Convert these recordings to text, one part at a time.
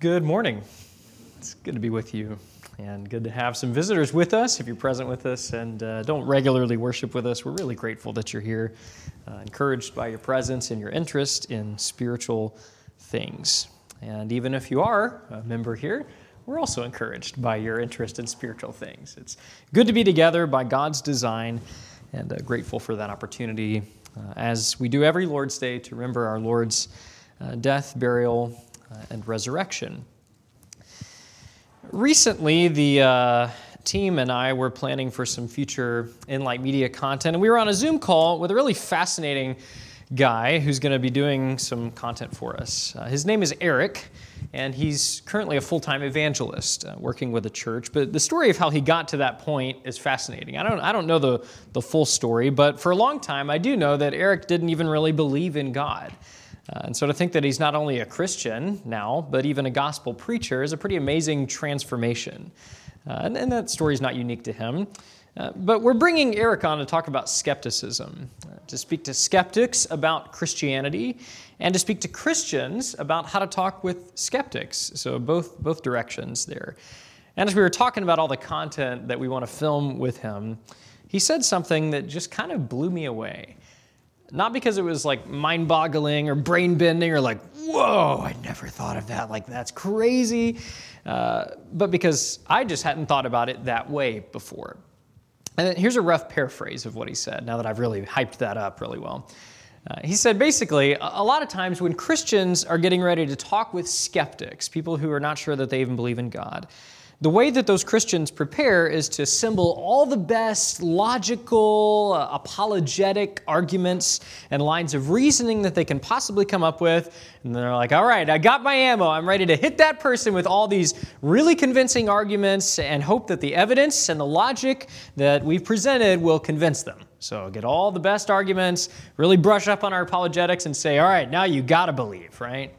Good morning. It's good to be with you and good to have some visitors with us. If you're present with us and don't regularly worship with us, we're really grateful that you're here, encouraged by your presence and your interest in spiritual things. And even if you are a member here, we're also encouraged by your interest in spiritual things. It's good to be together by God's design and grateful for that opportunity as we do every Lord's Day to remember our Lord's death, burial, and resurrection. Recently, the team and I were planning for some future Enlight Media content, and we were on a Zoom call with a really fascinating guy who's going to be doing some content for us. His name is Eric, and he's currently a full-time evangelist working with a church. But the story of how he got to that point is fascinating. I don't know the full story, but for a long time, I do know that Eric didn't even really believe in God. And so to think that he's not only a Christian now, but even a gospel preacher is a pretty amazing transformation. And that story is not unique to him. But we're bringing Eric on to talk about skepticism, to speak to skeptics about Christianity, and to speak to Christians about how to talk with skeptics. So both directions there. And as we were talking about all the content that we want to film with him, he said something that just kind of blew me away. Not because it was like mind-boggling or brain-bending or like, whoa, I never thought of that, like that's crazy, but because I just hadn't thought about it that way before. And then here's a rough paraphrase of what he said, now that I've really hyped that up really well. He said basically, a lot of times when Christians are getting ready to talk with skeptics, people who are not sure that they even believe in God, the way that those Christians prepare is to assemble all the best logical, apologetic arguments and lines of reasoning that they can possibly come up with. And they're like, all right, I got my ammo. I'm ready to hit that person with all these really convincing arguments and hope that the evidence and the logic that we've presented will convince them. So get all the best arguments, really brush up on our apologetics and say, all right, now you got to believe, right?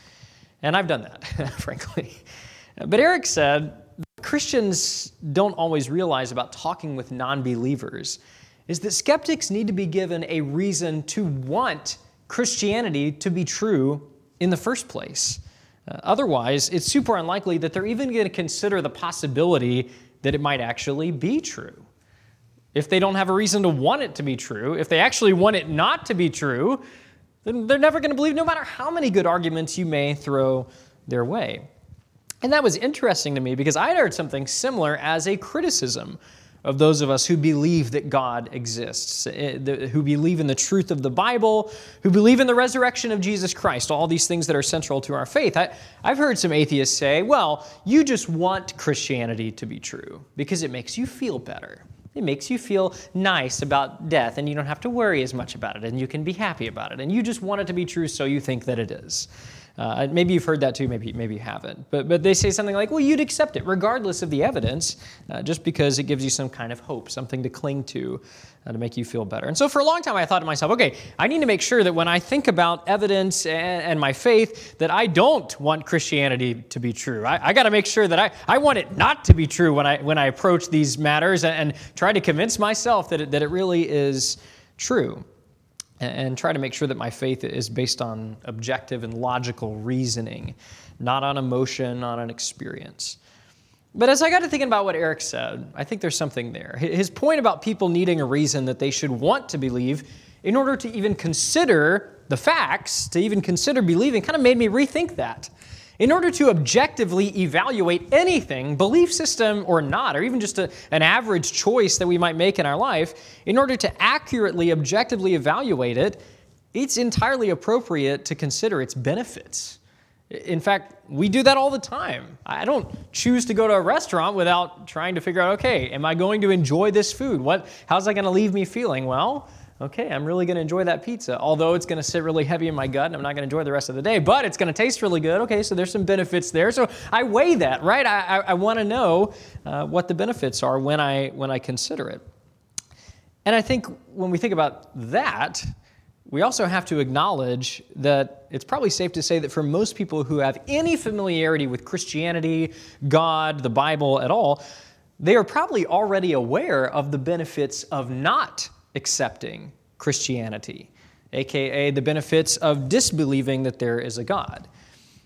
And I've done that, frankly. But Eric said, Christians don't always realize about talking with non-believers is that skeptics need to be given a reason to want Christianity to be true in the first place. Otherwise, it's super unlikely that they're even going to consider the possibility that it might actually be true. If they don't have a reason to want it to be true, if they actually want it not to be true, then they're never going to believe no matter how many good arguments you may throw their way. And that was interesting to me because I had heard something similar as a criticism of those of us who believe that God exists, who believe in the truth of the Bible, who believe in the resurrection of Jesus Christ, all these things that are central to our faith. I've heard some atheists say, well, you just want Christianity to be true because it makes you feel better. It makes you feel nice about death and you don't have to worry as much about it and you can be happy about it. And you just want it to be true so you think that it is. Maybe you've heard that too, maybe you haven't. But they say something like, well, you'd accept it regardless of the evidence, just because it gives you some kind of hope, something to cling to make you feel better. And so for a long time, I thought to myself, okay, I need to make sure that when I think about evidence and my faith, that I don't want Christianity to be true. I got to make sure that I want it not to be true when I approach these matters and try to convince myself that it really is true. And try to make sure that my faith is based on objective and logical reasoning, not on emotion, not on experience. But as I got to thinking about what Eric said, I think there's something there. His point about people needing a reason that they should want to believe in order to even consider the facts, to even consider believing, kind of made me rethink that. In order to objectively evaluate anything, belief system or not, or even just an average choice that we might make in our life, in order to accurately, objectively evaluate it, it's entirely appropriate to consider its benefits. In fact, we do that all the time. I don't choose to go to a restaurant without trying to figure out, okay, am I going to enjoy this food? How's that going to leave me feeling? Well, okay, I'm really going to enjoy that pizza, although it's going to sit really heavy in my gut and I'm not going to enjoy the rest of the day, but it's going to taste really good. Okay, so there's some benefits there. So I weigh that, right? I want to know what the benefits are when I consider it. And I think when we think about that, we also have to acknowledge that it's probably safe to say that for most people who have any familiarity with Christianity, God, the Bible at all, they are probably already aware of the benefits of not accepting Christianity, aka the benefits of disbelieving that there is a God.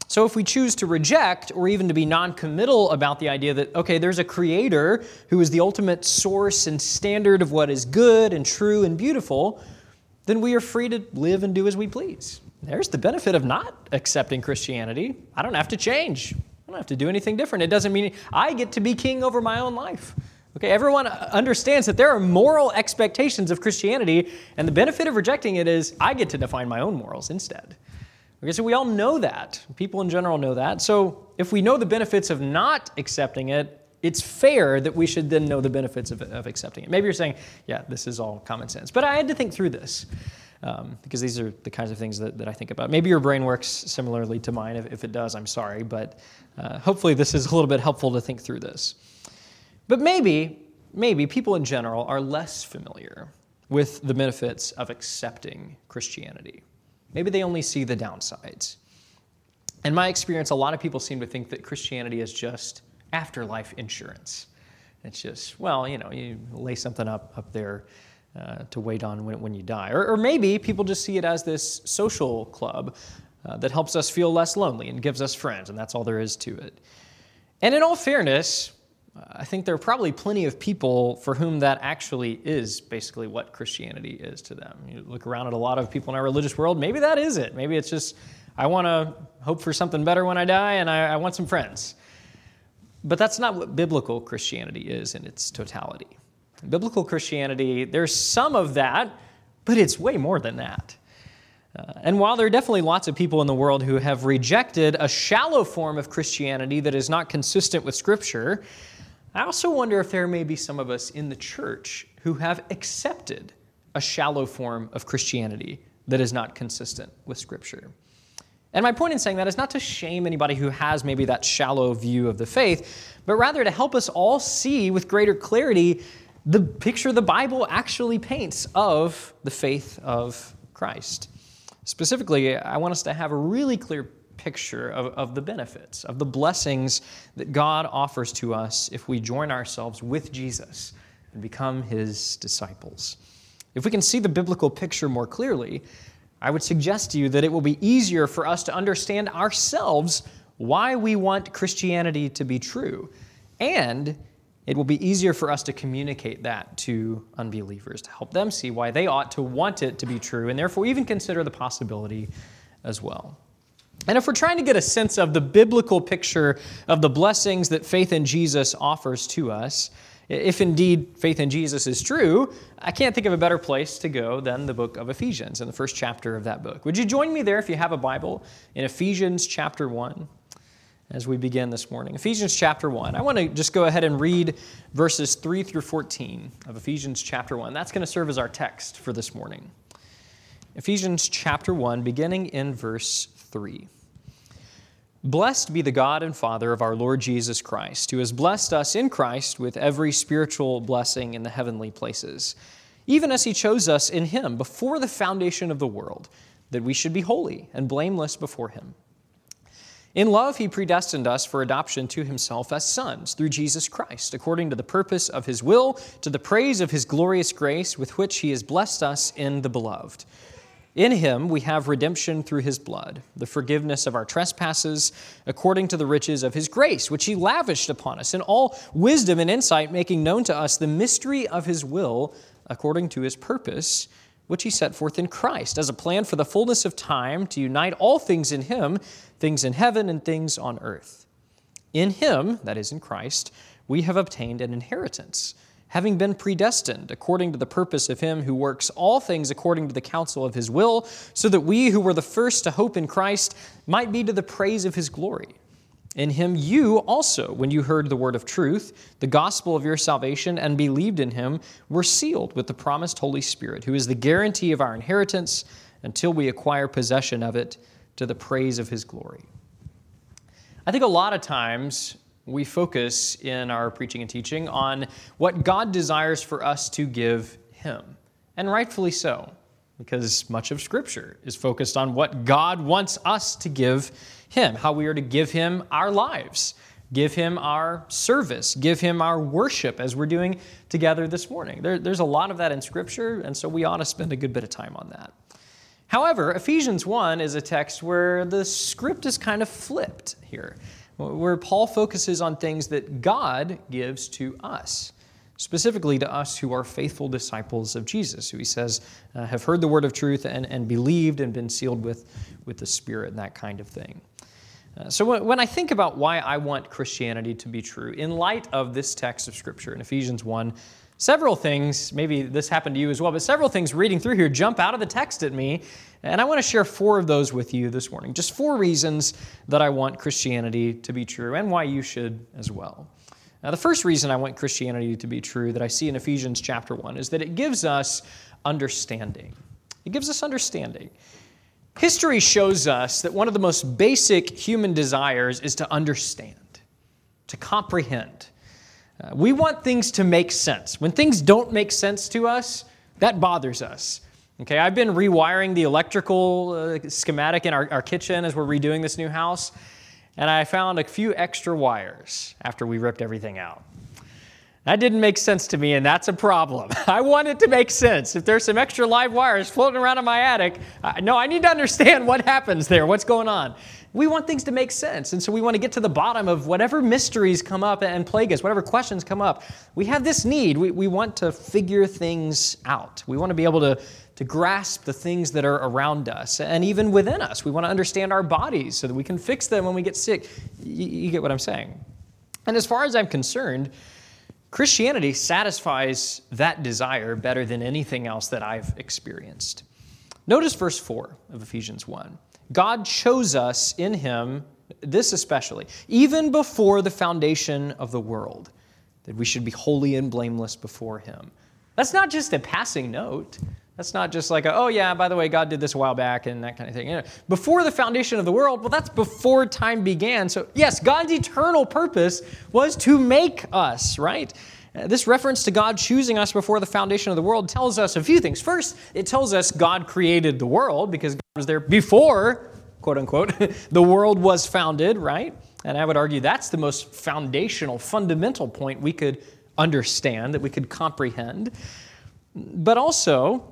So if we choose to reject or even to be non-committal about the idea that, okay, there's a creator who is the ultimate source and standard of what is good and true and beautiful, then we are free to live and do as we please. There's the benefit of not accepting Christianity. I don't have to change. I don't have to do anything different. It doesn't mean I get to be king over my own life. Okay, everyone understands that there are moral expectations of Christianity, and the benefit of rejecting it is I get to define my own morals instead. Okay, so we all know that. People in general know that. So if we know the benefits of not accepting it, it's fair that we should then know the benefits of accepting it. Maybe you're saying, yeah, this is all common sense. But I had to think through this because these are the kinds of things that I think about. Maybe your brain works similarly to mine. If it does, I'm sorry. But hopefully this is a little bit helpful to think through this. But maybe people in general are less familiar with the benefits of accepting Christianity. Maybe they only see the downsides. In my experience, a lot of people seem to think that Christianity is just afterlife insurance. It's just, well, you lay something up there to wait on when you die. Or maybe people just see it as this social club that helps us feel less lonely and gives us friends, and that's all there is to it. And in all fairness, I think there are probably plenty of people for whom that actually is basically what Christianity is to them. You look around at a lot of people in our religious world, maybe that is it. Maybe it's just, I want to hope for something better when I die, and I want some friends. But that's not what biblical Christianity is in its totality. In biblical Christianity, there's some of that, but it's way more than that. And while there are definitely lots of people in the world who have rejected a shallow form of Christianity that is not consistent with Scripture, I also wonder if there may be some of us in the church who have accepted a shallow form of Christianity that is not consistent with Scripture. And my point in saying that is not to shame anybody who has maybe that shallow view of the faith, but rather to help us all see with greater clarity the picture the Bible actually paints of the faith of Christ. Specifically, I want us to have a really clear picture of the benefits, of the blessings that God offers to us if we join ourselves with Jesus and become his disciples. If we can see the biblical picture more clearly, I would suggest to you that it will be easier for us to understand ourselves why we want Christianity to be true, and it will be easier for us to communicate that to unbelievers, to help them see why they ought to want it to be true, and therefore even consider the possibility as well. And if we're trying to get a sense of the biblical picture of the blessings that faith in Jesus offers to us, if indeed faith in Jesus is true, I can't think of a better place to go than the book of Ephesians in the first chapter of that book. Would you join me there if you have a Bible in Ephesians chapter 1 as we begin this morning? Ephesians chapter 1. I want to just go ahead and read verses 3 through 14 of Ephesians chapter 1. That's going to serve as our text for this morning. Ephesians chapter 1, beginning in verse 3. Blessed be the God and Father of our Lord Jesus Christ, who has blessed us in Christ with every spiritual blessing in the heavenly places, even as he chose us in him before the foundation of the world, that we should be holy and blameless before him. In love, he predestined us for adoption to himself as sons through Jesus Christ, according to the purpose of his will, to the praise of his glorious grace with which he has blessed us in the Beloved. In him we have redemption through his blood, the forgiveness of our trespasses, according to the riches of his grace, which he lavished upon us in all wisdom and insight, making known to us the mystery of his will, according to his purpose, which he set forth in Christ, as a plan for the fullness of time, to unite all things in him, things in heaven and things on earth. In him, that is in Christ, we have obtained an inheritance, having been predestined according to the purpose of him who works all things according to the counsel of his will, so that we who were the first to hope in Christ might be to the praise of his glory. In him you also, when you heard the word of truth, the gospel of your salvation, and believed in him, were sealed with the promised Holy Spirit, who is the guarantee of our inheritance until we acquire possession of it to the praise of his glory. I think a lot of times we focus in our preaching and teaching on what God desires for us to give him, and rightfully so, because much of Scripture is focused on what God wants us to give him, how we are to give him our lives, give him our service, give him our worship as we're doing together this morning. There's a lot of that in Scripture, and so we ought to spend a good bit of time on that. However, Ephesians 1 is a text where the script is kind of flipped here, where Paul focuses on things that God gives to us, specifically to us who are faithful disciples of Jesus, who he says have heard the word of truth and believed and been sealed with the Spirit and that kind of thing. So when I think about why I want Christianity to be true, in light of this text of Scripture in Ephesians 1, several things, maybe this happened to you as well, but several things reading through here jump out of the text at me, and I want to share 4 of those with you this morning. Just 4 reasons that I want Christianity to be true and why you should as well. Now, the first reason I want Christianity to be true that I see in Ephesians chapter 1 is that it gives us understanding. It gives us understanding. History shows us that one of the most basic human desires is to understand, to comprehend. We want things to make sense. When things don't make sense to us, that bothers us. Okay, I've been rewiring the electrical schematic in our kitchen as we're redoing this new house, and I found a few extra wires after we ripped everything out. That didn't make sense to me, and that's a problem. I want it to make sense. If there's some extra live wires floating around in my attic, I need to understand what happens there, what's going on. We want things to make sense, and so we want to get to the bottom of whatever mysteries come up and plague us, whatever questions come up. We have this need. We want to figure things out. We want to be able to grasp the things that are around us and even within us. We want to understand our bodies so that we can fix them when we get sick. You get what I'm saying? And as far as I'm concerned, Christianity satisfies that desire better than anything else that I've experienced. Notice verse 4 of Ephesians 1. God chose us in him, this especially, even before the foundation of the world, that we should be holy and blameless before him. That's not just a passing note. That's not just like, oh yeah, by the way, God did this a while back and that kind of thing. Before the foundation of the world, well, that's before time began. So yes, God's eternal purpose was to make us, right? This reference to God choosing us before the foundation of the world tells us a few things. First, it tells us God created the world because God was there before, quote unquote, the world was founded, right? And I would argue that's the most foundational, fundamental point we could understand, that we could comprehend. But also,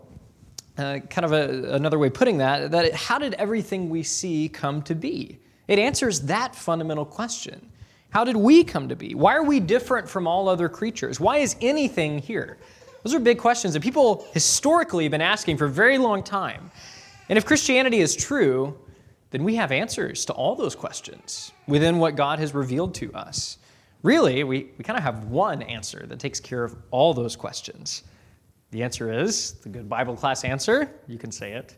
another way of putting that how did everything we see come to be? It answers that fundamental question. How did we come to be? Why are we different from all other creatures? Why is anything here? Those are big questions that people historically have been asking for a very long time. And if Christianity is true, then we have answers to all those questions within what God has revealed to us. Really, we kind of have one answer that takes care of all those questions. The answer is the good Bible class answer. You can say it.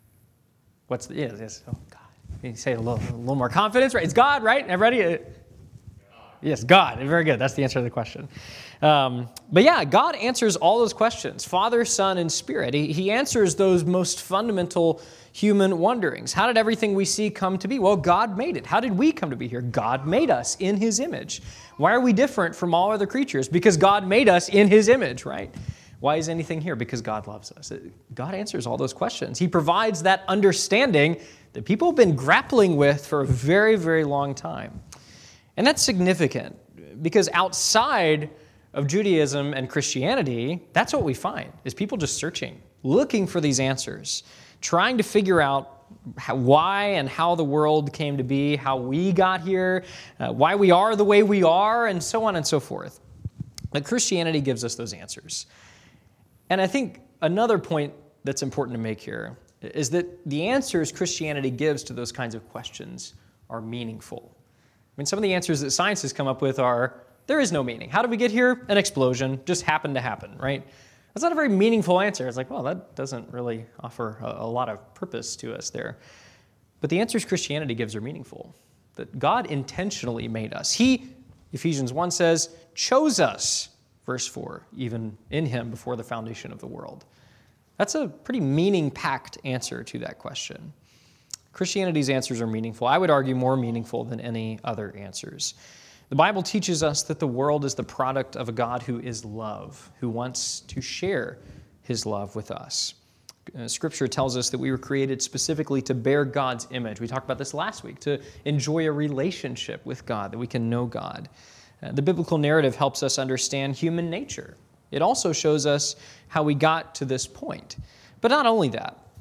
Yes. Oh, God. You say it a little more confidence, right? It's God, right? Everybody? Yes, God. Very good. That's the answer to the question. But yeah, God answers all those questions. Father, Son, and Spirit. He answers those most fundamental human wonderings. How did everything we see come to be? Well, God made it. How did we come to be here? God made us in his image. Why are we different from all other creatures? Because God made us in his image, right? Why is anything here? Because God loves us. God answers all those questions. He provides that understanding that people have been grappling with for a very, very long time. And that's significant because outside of Judaism and Christianity, that's what we find, is people just searching, looking for these answers, trying to figure out why and how the world came to be, how we got here, why we are the way we are, and so on and so forth. But Christianity gives us those answers. And I think another point that's important to make here is that the answers Christianity gives to those kinds of questions are meaningful. I mean, some of the answers that science has come up with are, there is no meaning. How did we get here? An explosion. Just happened to happen, right? That's not a very meaningful answer. It's like, well, that doesn't really offer a lot of purpose to us there. But the answers Christianity gives are meaningful. That God intentionally made us. He, Ephesians 1 says, chose us, verse 4, even in him before the foundation of the world. That's a pretty meaning-packed answer to that question. Christianity's answers are meaningful. I would argue more meaningful than any other answers. The Bible teaches us that the world is the product of a God who is love, who wants to share his love with us. Scripture tells us that we were created specifically to bear God's image. We talked about this last week, to enjoy a relationship with God, that we can know God. The biblical narrative helps us understand human nature. It also shows us how we got to this point. But not only that.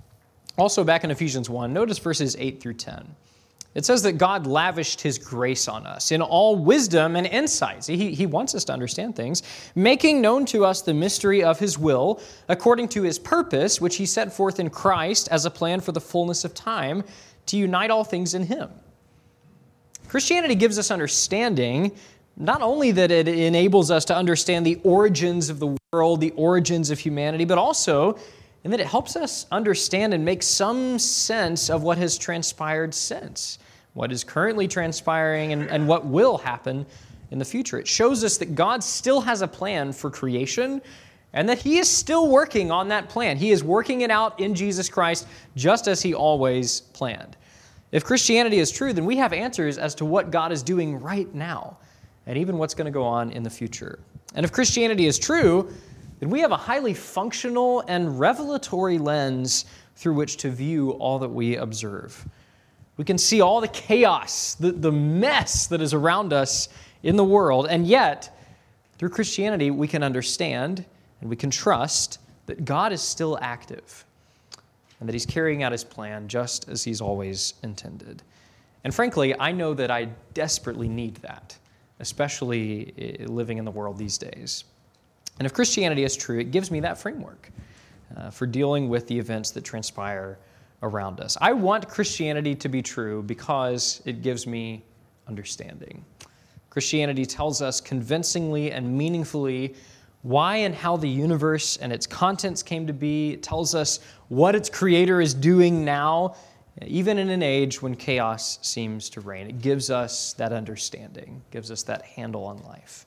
Also, back in Ephesians 1, notice verses 8 through 10. It says that God lavished his grace on us in all wisdom and insight. See, he wants us to understand things, making known to us the mystery of his will, according to his purpose, which he set forth in Christ as a plan for the fullness of time, to unite all things in him. Christianity gives us understanding, not only that it enables us to understand the origins of the world, the origins of humanity, but also in that it helps us understand and make some sense of what has transpired since, what is currently transpiring, and what will happen in the future. It shows us that God still has a plan for creation and that he is still working on that plan. He is working it out in Jesus Christ just as he always planned. If Christianity is true, then we have answers as to what God is doing right now and even what's going to go on in the future. And if Christianity is true, then we have a highly functional and revelatory lens through which to view all that we observe. We can see all the chaos, the mess that is around us in the world, and yet, through Christianity, we can understand and we can trust that God is still active and that he's carrying out his plan just as he's always intended. And frankly, I know that I desperately need that, especially living in the world these days. And if Christianity is true, it gives me that framework for dealing with the events that transpire around us. I want Christianity to be true because it gives me understanding. Christianity tells us convincingly and meaningfully why and how the universe and its contents came to be. It tells us what its creator is doing now, even in an age when chaos seems to reign. It gives us that understanding, gives us that handle on life.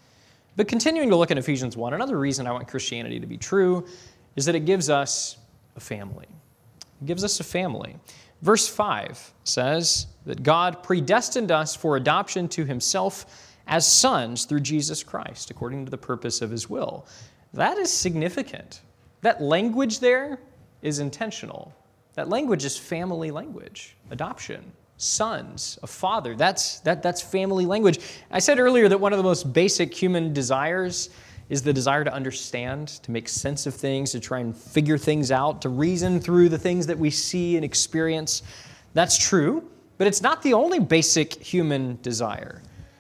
But continuing to look at Ephesians 1, another reason I want Christianity to be true is that it gives us a family. It gives us a family. Verse 5 says that God predestined us for adoption to himself as sons through Jesus Christ, according to the purpose of his will. That is significant. That language there is intentional. That language is family language, adoption. Sons, a father, that's family language. I said earlier that one of the most basic human desires is the desire to understand, to make sense of things, to try and figure things out, to reason through the things that we see and experience. That's true, but it's not the only basic human desire.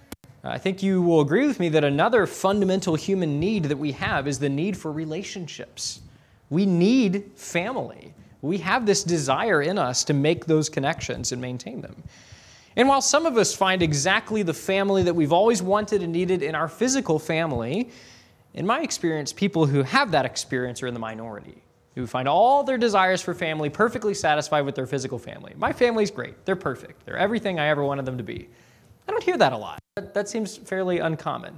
I think you will agree with me that another fundamental human need that we have is the need for relationships. We need family. We have this desire in us to make those connections and maintain them. And while some of us find exactly the family that we've always wanted and needed in our physical family, in my experience, people who have that experience are in the minority, who find all their desires for family perfectly satisfied with their physical family. My family's great. They're perfect. They're everything I ever wanted them to be. I don't hear that a lot. That seems fairly uncommon.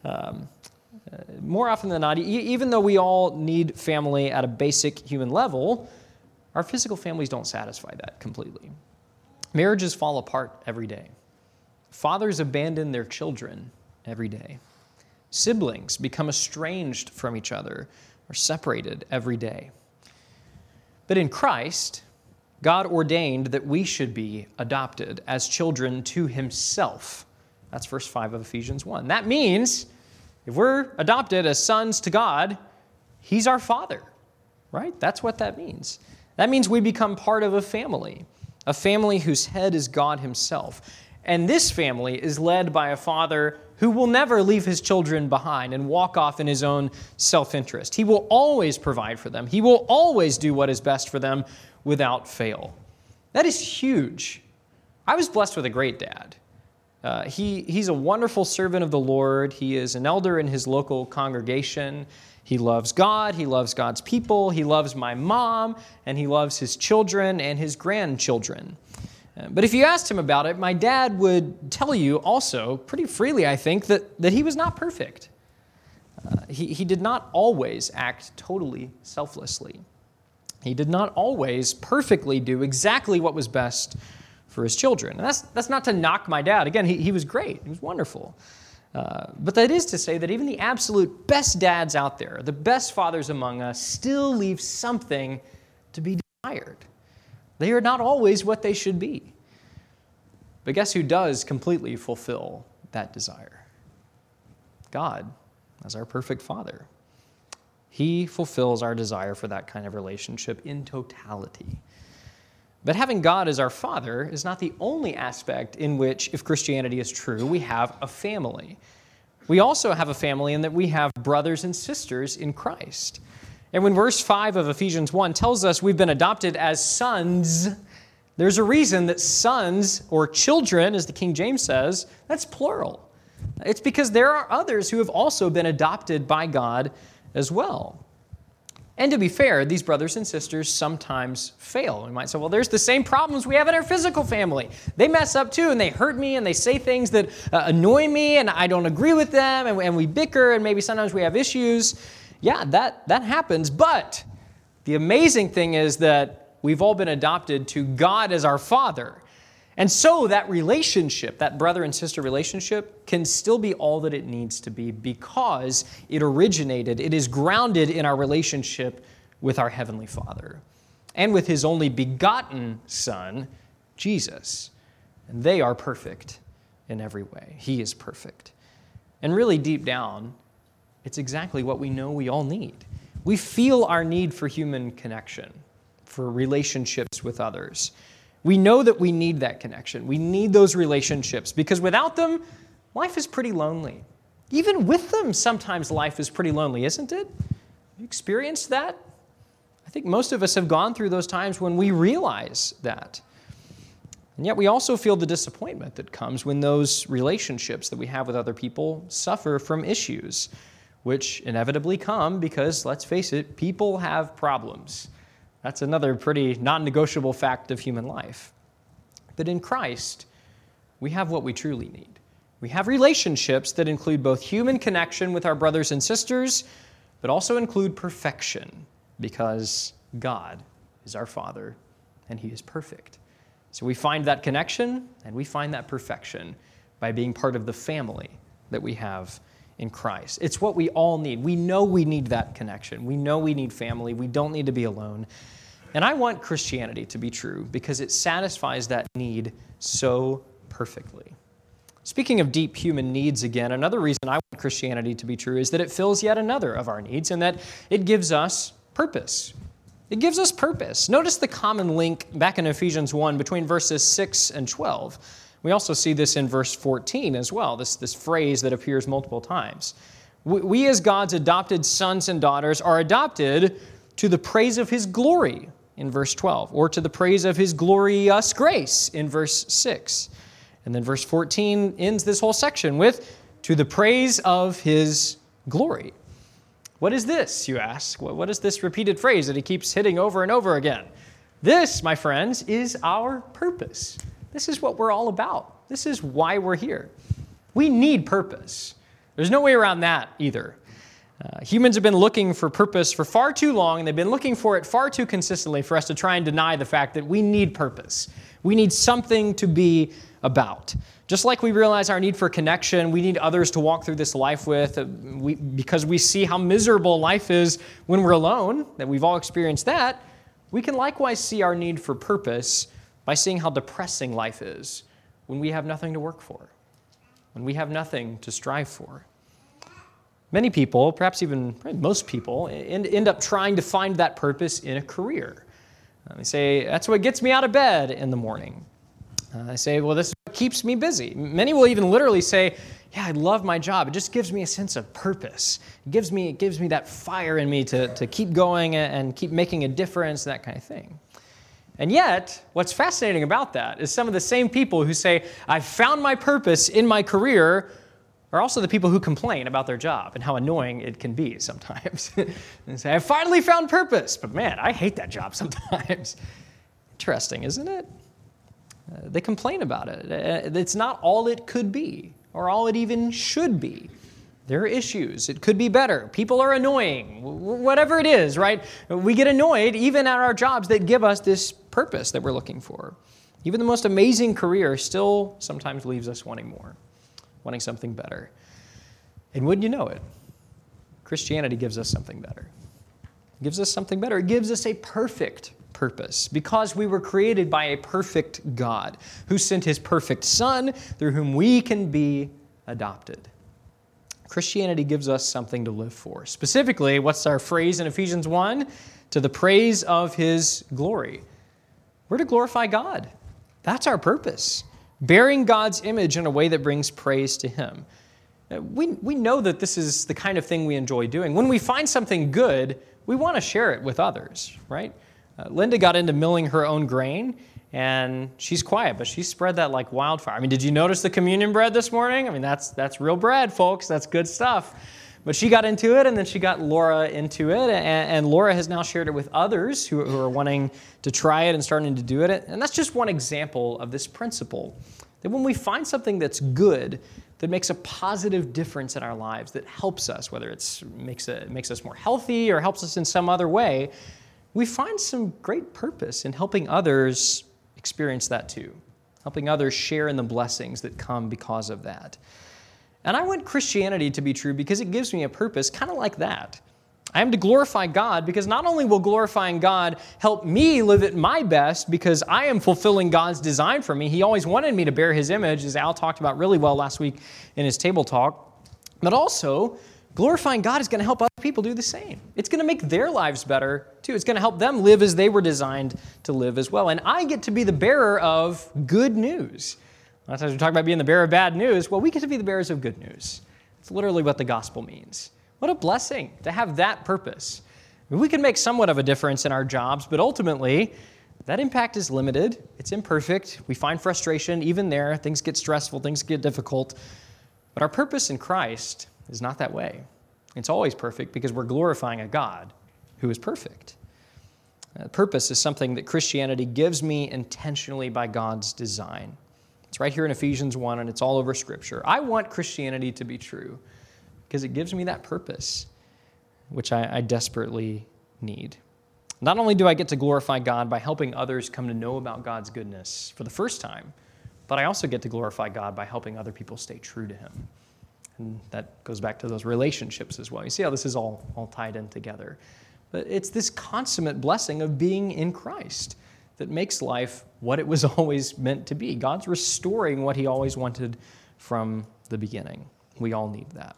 More often than not, even though we all need family at a basic human level, our physical families don't satisfy that completely. Marriages fall apart every day. Fathers abandon their children every day. Siblings become estranged from each other or separated every day. But in Christ, God ordained that we should be adopted as children to himself. That's verse 5 of Ephesians 1. That means if we're adopted as sons to God, he's our father, right? That's what that means. That means we become part of a family whose head is God himself. And this family is led by a father who will never leave his children behind and walk off in his own self-interest. He will always provide for them. He will always do what is best for them without fail. That is huge. I was blessed with a great dad. He's a wonderful servant of the Lord. He is an elder in his local congregation. He loves God, he loves God's people, he loves my mom, and he loves his children and his grandchildren. But if you asked him about it, my dad would tell you also, pretty freely I think, that he was not perfect. He did not always act totally selflessly. He did not always perfectly do exactly what was best for his children. And that's not to knock my dad. Again, he was great, he was wonderful. But that is to say that even the absolute best dads out there, the best fathers among us, still leave something to be desired. They are not always what they should be. But guess who does completely fulfill that desire? God, as our perfect Father. He fulfills our desire for that kind of relationship in totality. But having God as our Father is not the only aspect in which, if Christianity is true, we have a family. We also have a family in that we have brothers and sisters in Christ. And when verse 5 of Ephesians 1 tells us we've been adopted as sons, there's a reason that sons, or children, as the King James says, that's plural. It's because there are others who have also been adopted by God as well. And to be fair, these brothers and sisters sometimes fail. We might say, well, there's the same problems we have in our physical family. They mess up too, and they hurt me, and they say things that annoy me, and I don't agree with them, and we bicker, and maybe sometimes we have issues. Yeah, that happens. But the amazing thing is that we've all been adopted to God as our Father. And so that relationship, that brother and sister relationship, can still be all that it needs to be because it is grounded in our relationship with our Heavenly Father and with His only begotten Son, Jesus. And they are perfect in every way. He is perfect. And really deep down, it's exactly what we know we all need. We feel our need for human connection, for relationships with others. We know that we need that connection. We need those relationships because without them, life is pretty lonely. Even with them, sometimes life is pretty lonely, isn't it? Have you experienced that? I think most of us have gone through those times when we realize that. And yet we also feel the disappointment that comes when those relationships that we have with other people suffer from issues, which inevitably come because, let's face it, people have problems. That's another pretty non-negotiable fact of human life. But in Christ, we have what we truly need. We have relationships that include both human connection with our brothers and sisters, but also include perfection, because God is our Father and He is perfect. So we find that connection and we find that perfection by being part of the family that we have in Christ. It's what we all need. We know we need that connection. We know we need family. We don't need to be alone. And I want Christianity to be true because it satisfies that need so perfectly. Speaking of deep human needs again, another reason I want Christianity to be true is that it fills yet another of our needs and that it gives us purpose. It gives us purpose. Notice the common link back in Ephesians 1 between verses 6 and 12. We also see this in verse 14 as well, this phrase that appears multiple times. We as God's adopted sons and daughters are adopted to the praise of His glory in verse 12, or to the praise of His glorious grace in verse 6. And then verse 14 ends this whole section with, to the praise of His glory. What is this, you ask? What is this repeated phrase that he keeps hitting over and over again? This, my friends, is our purpose. This is what we're all about. This is why we're here. We need purpose. There's no way around that either. Humans have been looking for purpose for far too long, and they've been looking for it far too consistently for us to try and deny the fact that we need purpose. We need something to be about. Just like we realize our need for connection, we need others to walk through this life with, because we see how miserable life is when we're alone, that we've all experienced that, we can likewise see our need for purpose by seeing how depressing life is when we have nothing to work for, when we have nothing to strive for. Many people, perhaps even most people, end up trying to find that purpose in a career. They say, that's what gets me out of bed in the morning. They say, well, this is what keeps me busy. Many will even literally say, yeah, I love my job. It just gives me a sense of purpose. It gives me that fire in me to keep going and keep making a difference, that kind of thing. And yet, what's fascinating about that is some of the same people who say, I've found my purpose in my career, are also the people who complain about their job and how annoying it can be sometimes. And say, I finally found purpose, but man, I hate that job sometimes. Interesting, isn't it? They complain about it. It's not all it could be or all it even should be. There are issues. It could be better. People are annoying. Whatever it is, right? We get annoyed even at our jobs that give us this purpose that we're looking for. Even the most amazing career still sometimes leaves us wanting more, wanting something better. And wouldn't you know it, Christianity gives us something better. It gives us something better. It gives us a perfect purpose because we were created by a perfect God who sent His perfect Son through whom we can be adopted. Christianity gives us something to live for. Specifically, what's our phrase in Ephesians 1? To the praise of His glory. We're to glorify God. That's our purpose. Bearing God's image in a way that brings praise to Him. We know that this is the kind of thing we enjoy doing. When we find something good, we want to share it with others, right? Linda got into milling her own grain, and she's quiet, but she spread that like wildfire. I mean, did you notice the communion bread this morning? I mean, that's real bread, folks. That's good stuff. But she got into it, and then she got Laura into it, and Laura has now shared it with others who are wanting to try it and starting to do it. And that's just one example of this principle, that when we find something that's good, that makes a positive difference in our lives, that helps us, whether it makes us more healthy or helps us in some other way, we find some great purpose in helping others experience that too, helping others share in the blessings that come because of that. And I want Christianity to be true because it gives me a purpose kind of like that. I am to glorify God because not only will glorifying God help me live at my best because I am fulfilling God's design for me. He always wanted me to bear His image, as Al talked about really well last week in his table talk. But also, glorifying God is going to help other people do the same. It's going to make their lives better too. It's going to help them live as they were designed to live as well. And I get to be the bearer of good news. A lot of times we talk about being the bearer of bad news. Well, we get to be the bearers of good news. It's literally what the gospel means. What a blessing to have that purpose. We can make somewhat of a difference in our jobs, but ultimately, that impact is limited. It's imperfect. We find frustration even there. Things get stressful. Things get difficult. But our purpose in Christ is not that way. It's always perfect because we're glorifying a God who is perfect. Purpose is something that Christianity gives me intentionally by God's design. It's right here in Ephesians 1, and it's all over Scripture. I want Christianity to be true because it gives me that purpose, which I desperately need. Not only do I get to glorify God by helping others come to know about God's goodness for the first time, but I also get to glorify God by helping other people stay true to Him. And that goes back to those relationships as well. You see how this is all tied in together. But it's this consummate blessing of being in Christ that makes life what it was always meant to be. God's restoring what He always wanted from the beginning. We all need that.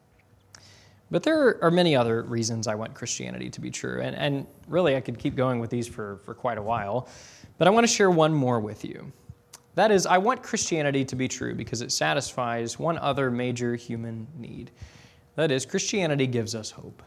But there are many other reasons I want Christianity to be true. And really, I could keep going with these for quite a while. But I want to share one more with you. That is, I want Christianity to be true because it satisfies one other major human need. That is, Christianity gives us hope.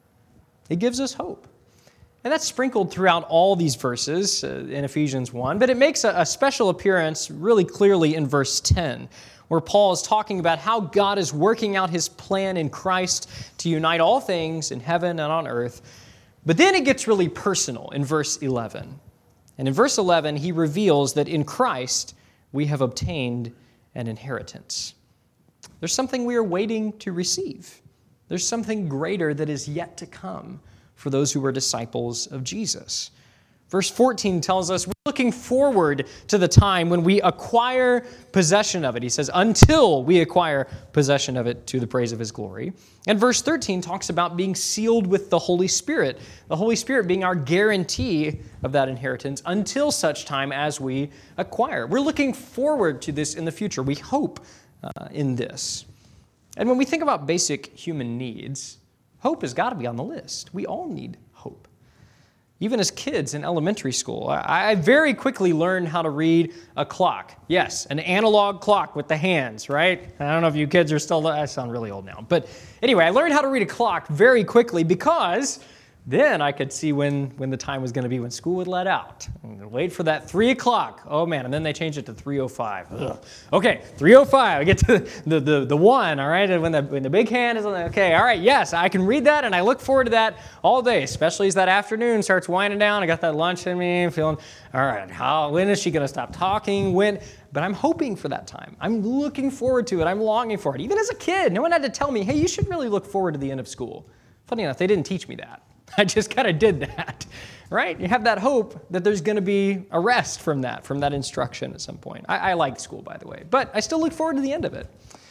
It gives us hope. And that's sprinkled throughout all these verses in Ephesians 1. But it makes a special appearance really clearly in verse 10, where Paul is talking about how God is working out His plan in Christ to unite all things in heaven and on earth. But then it gets really personal in verse 11. And in verse 11, he reveals that in Christ we have obtained an inheritance. There's something we are waiting to receive. There's something greater that is yet to come for those who are disciples of Jesus. Verse 14 tells us we're looking forward to the time when we acquire possession of it. He says, until we acquire possession of it to the praise of His glory. And verse 13 talks about being sealed with the Holy Spirit. The Holy Spirit being our guarantee of that inheritance until such time as we acquire. We're looking forward to this in the future. We hope in this. And when we think about basic human needs, hope has got to be on the list. We all need hope. Even as kids in elementary school, I very quickly learned how to read a clock. Yes, an analog clock with the hands, right? I don't know if you kids are still, I sound really old now. But anyway, I learned how to read a clock very quickly because then I could see when the time was going to be when school would let out. And wait for that 3 o'clock. Oh man, and then they changed it to 3:05. Ugh. Okay, 3:05. I get to the 1, all right? And when the big hand is on the, okay, all right, yes, I can read that and I look forward to that all day, especially as that afternoon starts winding down. I got that lunch in me, feeling, all right, when is she going to stop talking? But I'm hoping for that time. I'm looking forward to it. I'm longing for it. Even as a kid, no one had to tell me, hey, you should really look forward to the end of school. Funny enough, they didn't teach me that. I just kind of did that, right? You have that hope that there's going to be a rest from that instruction at some point. I like school, by the way, but I still look forward to the end of it.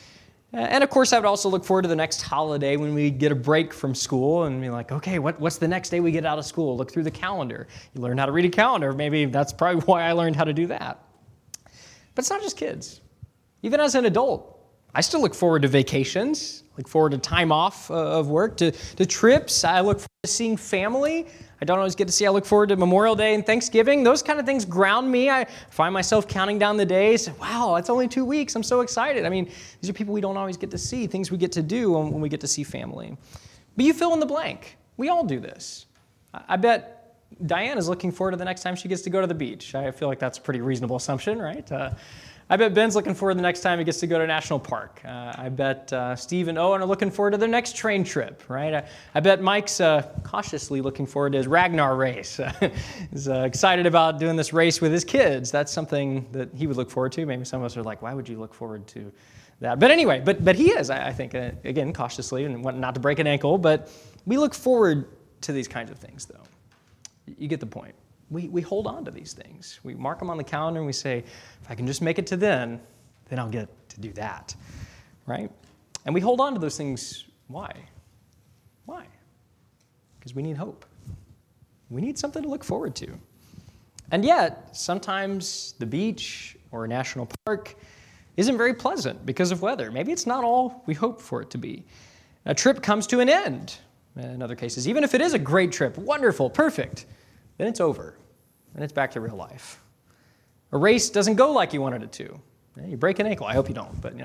And of course, I would also look forward to the next holiday when we get a break from school and be like, okay, what's the next day we get out of school? Look through the calendar. You learn how to read a calendar. Maybe that's probably why I learned how to do that. But it's not just kids. Even as an adult, I still look forward to vacations, look forward to time off of work, to trips. I look forward to seeing family. I don't always get to see. I look forward to Memorial Day and Thanksgiving. Those kind of things ground me. I find myself counting down the days. Wow, it's only 2 weeks. I'm so excited. I mean, these are people we don't always get to see, things we get to do when we get to see family. But you fill in the blank. We all do this. I bet Diane is looking forward to the next time she gets to go to the beach. I feel like that's a pretty reasonable assumption, right? I bet Ben's looking forward to the next time he gets to go to a national park. I bet Steve and Owen are looking forward to their next train trip, right? I bet Mike's cautiously looking forward to his Ragnar race. He's excited about doing this race with his kids. That's something that he would look forward to. Maybe some of us are like, why would you look forward to that? But anyway, but he is, I think, again, cautiously, and want not to break an ankle, but we look forward to these kinds of things, though. You get the point. We hold on to these things. We mark them on the calendar and we say, if I can just make it to then I'll get to do that, right? And we hold on to those things. Why? Why? Because we need hope. We need something to look forward to. And yet, sometimes the beach or a national park isn't very pleasant because of weather. Maybe it's not all we hope for it to be. A trip comes to an end in other cases. Even if it is a great trip, wonderful, perfect, then it's over, and it's back to real life. A race doesn't go like you wanted it to. You break an ankle. I hope you don't, but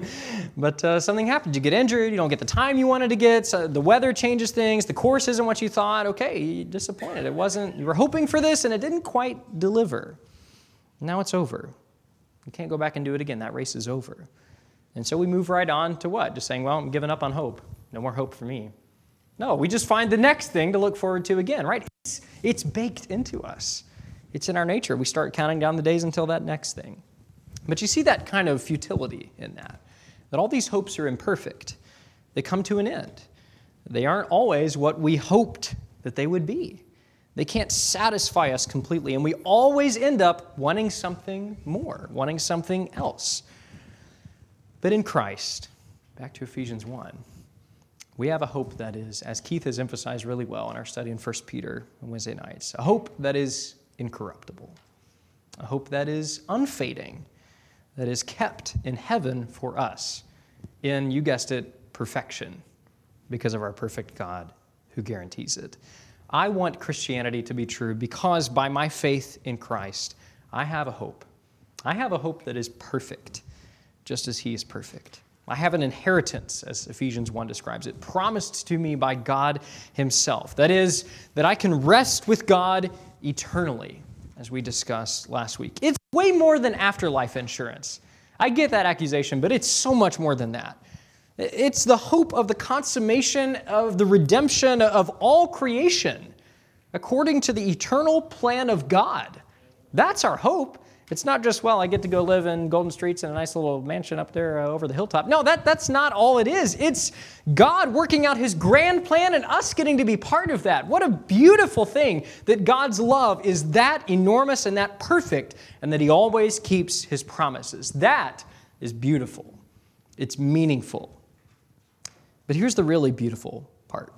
but something happens. You get injured. You don't get the time you wanted to get. So the weather changes things. The course isn't what you thought. Okay, you're disappointed. It wasn't. You were hoping for this, and it didn't quite deliver. Now it's over. You can't go back and do it again. That race is over. And so we move right on to what? Just saying, well, I'm giving up on hope. No more hope for me. No, we just find the next thing to look forward to again, right? It's baked into us. It's in our nature. We start counting down the days until that next thing. But you see that kind of futility in that all these hopes are imperfect. They come to an end. They aren't always what we hoped that they would be. They can't satisfy us completely, and we always end up wanting something more, wanting something else. But in Christ, back to Ephesians 1, we have a hope that is, as Keith has emphasized really well in our study in 1 Peter on Wednesday nights, a hope that is incorruptible, a hope that is unfading, that is kept in heaven for us in, you guessed it, perfection, because of our perfect God who guarantees it. I want Christianity to be true because by my faith in Christ, I have a hope. I have a hope that is perfect, just as He is perfect. I have an inheritance, as Ephesians 1 describes it, promised to me by God Himself. That is, that I can rest with God eternally, as we discussed last week. It's way more than afterlife insurance. I get that accusation, but it's so much more than that. It's the hope of the consummation of the redemption of all creation, according to the eternal plan of God. That's our hope. It's not just, well, I get to go live in Golden Streets in a nice little mansion up there over the hilltop. No, that's not all it is. It's God working out His grand plan and us getting to be part of that. What a beautiful thing that God's love is that enormous and that perfect, and that He always keeps His promises. That is beautiful. It's meaningful. But here's the really beautiful part.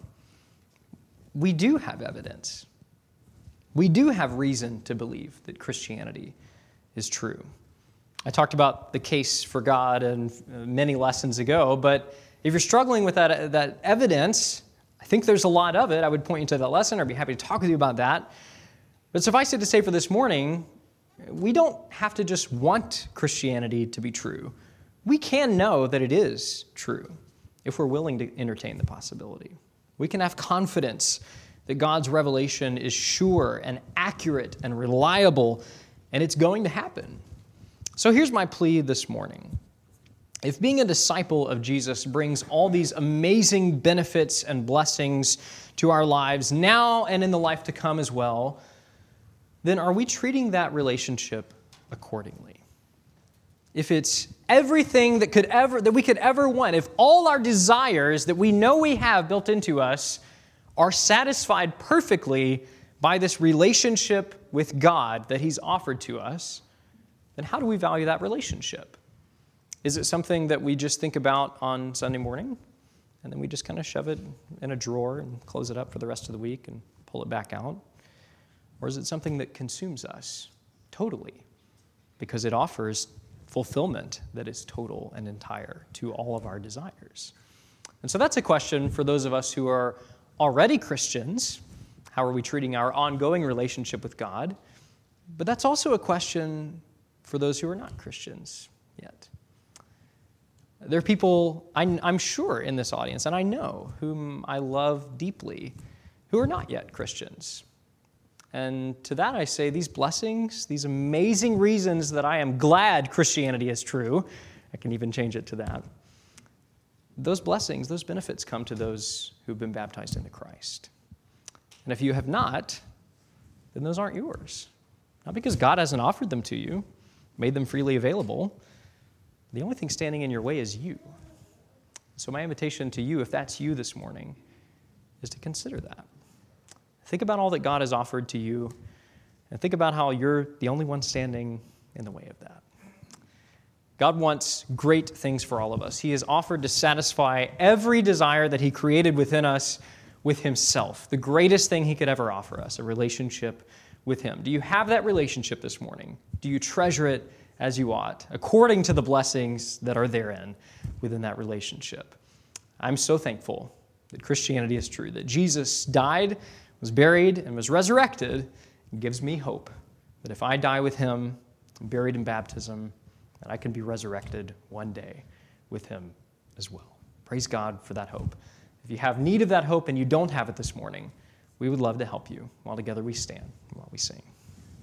We do have evidence. We do have reason to believe that Christianity is true. I talked about the case for God and many lessons ago, but if you're struggling with that evidence, I think there's a lot of it. I would point you to that lesson. I'd be happy to talk with you about that. But suffice it to say for this morning, we don't have to just want Christianity to be true. We can know that it is true if we're willing to entertain the possibility. We can have confidence that God's revelation is sure and accurate and reliable, and it's going to happen. So here's my plea this morning. If being a disciple of Jesus brings all these amazing benefits and blessings to our lives now and in the life to come as well, then are we treating that relationship accordingly? If it's everything that we could ever want, if all our desires that we know we have built into us are satisfied perfectly by this relationship with God that He's offered to us, then how do we value that relationship? Is it something that we just think about on Sunday morning, and then we just kind of shove it in a drawer and close it up for the rest of the week and pull it back out? Or is it something that consumes us totally because it offers fulfillment that is total and entire to all of our desires. And so that's a question for those of us who are already Christians. How are we treating our ongoing relationship with God? But that's also a question for those who are not Christians yet. There are people, I'm sure, in this audience, and I know, whom I love deeply, who are not yet Christians. And to that I say, these blessings, these amazing reasons that I am glad Christianity is true, I can even change it to that. Those blessings, those benefits come to those who've been baptized into Christ. And if you have not, then those aren't yours. Not because God hasn't offered them to you, made them freely available. The only thing standing in your way is you. So my invitation to you, if that's you this morning, is to consider that. Think about all that God has offered to you, and think about how you're the only one standing in the way of that. God wants great things for all of us. He has offered to satisfy every desire that He created within us with Himself, the greatest thing He could ever offer us, a relationship with Him. Do you have that relationship this morning? Do you treasure it as you ought, according to the blessings that are therein within that relationship? I'm so thankful that Christianity is true, that Jesus died, was buried, and was resurrected. It gives me hope that if I die with Him, buried in baptism, that I can be resurrected one day with Him as well. Praise God for that hope. If you have need of that hope and you don't have it this morning, we would love to help you while together we stand, while we sing.